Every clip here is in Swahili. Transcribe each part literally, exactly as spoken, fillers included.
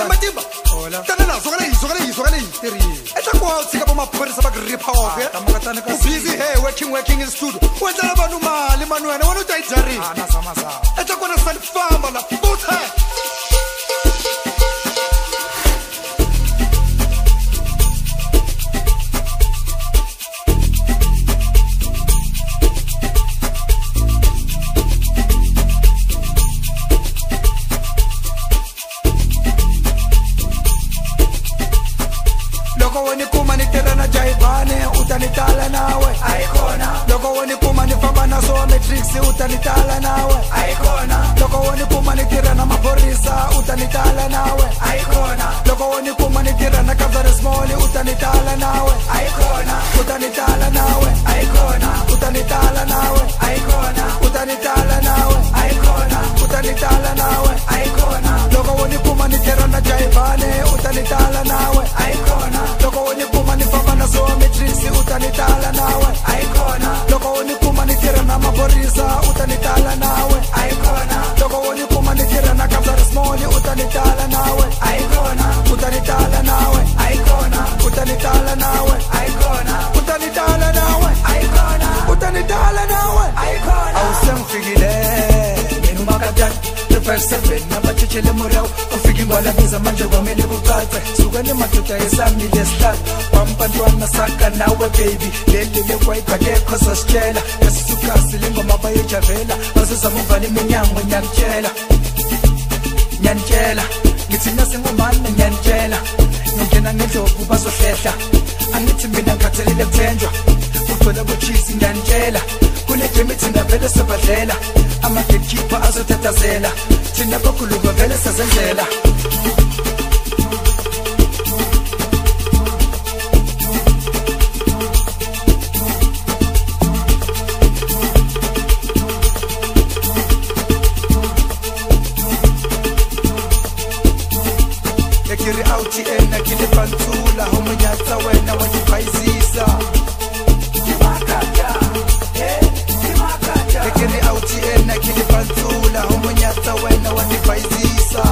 Matimba. Tana sokale sokale sokale. Eta kwa sika ba maphorisa ba gripa off. Busy here working working in studio. Wena abantu mali manu wena wena utayijari. Ana sama sama. Eta kona sanfamba la puta. Loko woni kuma ni terana jaivane utanitala nawe aikona. Loko woni kuma ni famba na so matrix utanitala nawe aikona. Loko woni kuma ni terana maporisa utanitala nawe aikona. Loko woni kuma ni terana kavara small utanitala nawe aikona. Utanitala nawe aikona. Utanitala nawe aikona. Utanitala nawe aikona. Utanitala nawe aikona. Loko woni kuma ni terana jaivane utanitala nawe aikona. Loko woni kuma ni famba na so matrix utanitala nawe aikona. Loko woni kuma ni tira na maporisa utanitala nawe aikona. Loko woni kuma ni tira na kavara small utanitala nawe aikona. Utanitala nawe aikona. Utanitala nawe aikona. Utanitala nawe aikona. Utanitala nawe aikona. Awusemfikile mina makadad first seven nabachichele murao ufiki ngwala biza manje kwamele kucace sukani madoda esami lestart wampantwana saka nawe baby leli lekwayipa lekho sasitshela yasisukasi lengoma bayejavela basizamuvali iminyango nyakutshela nyanitshela ngithi nasengomane nyanitshela ngingena ngendlovu bazohlehla angithi mina ngikhathalele kuthenjwa ugcwele kuchisi nyanitshela kule jemi thina vele sabadlela ama-gatekeeper azothathazela thina bakhuluka vele sazenzela. ekiri auti ena kile pantula homunyatsa wena wajibhayizisa ekiri auti ena kile pantula homunyatsa wena wajibhayizisa.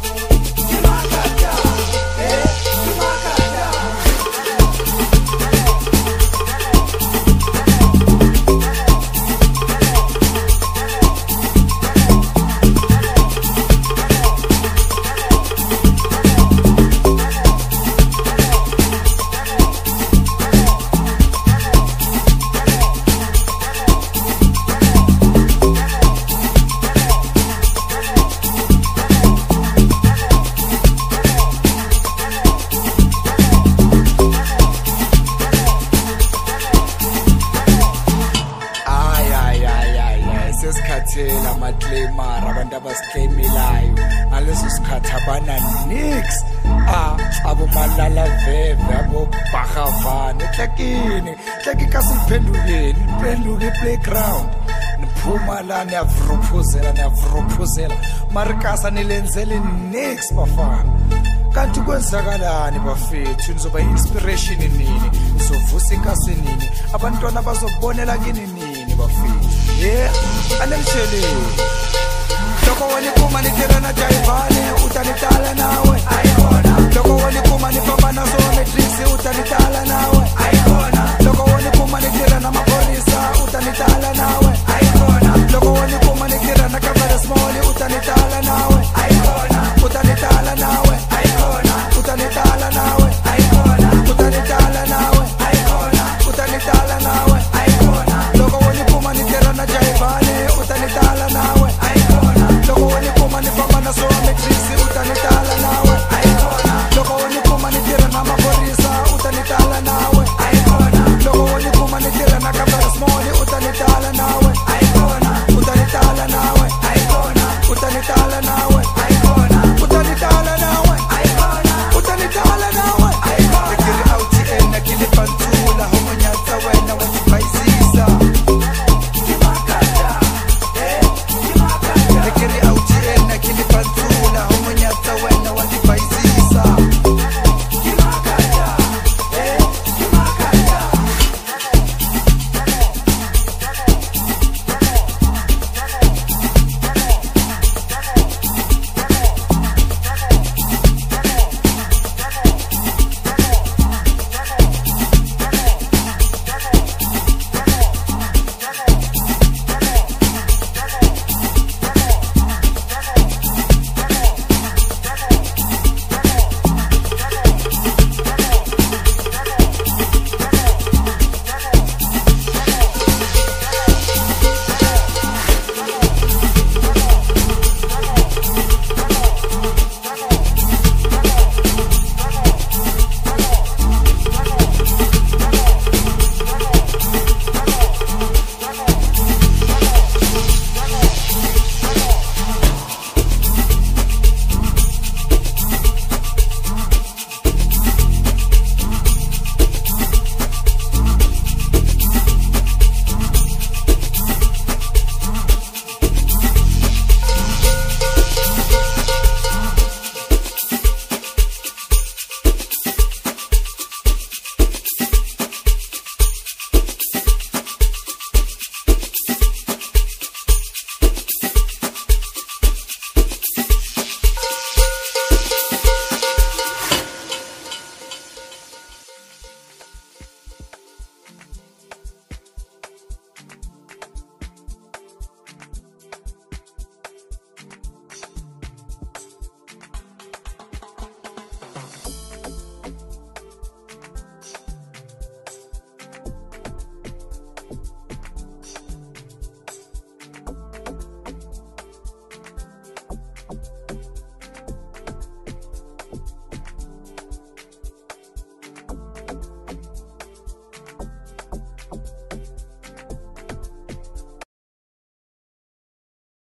Sesikhathela amaclaimara abantu abasiclaimelayo ngaleso sikhathi abana nix ah abomalala veve abobhahavane hlekini hleki kasiliphendukeni liphenduke iplayground niphuma la niyavuruphuzela niyavuruphuzela marikasa nilenzele nix bafana. Kanti kwenzakalani bafethu nizoba inspiration nini nizovusa inkasi nini abantwana bazobonela kini nini bafethu yeah anelishele. Loko woni kuma ni terana jaivane utanitala nawe aikona. Loko woni kuma ni famba na so matrix utanitala nawe aikona. Loko woni kuma ni terana maporisa utanitala nawe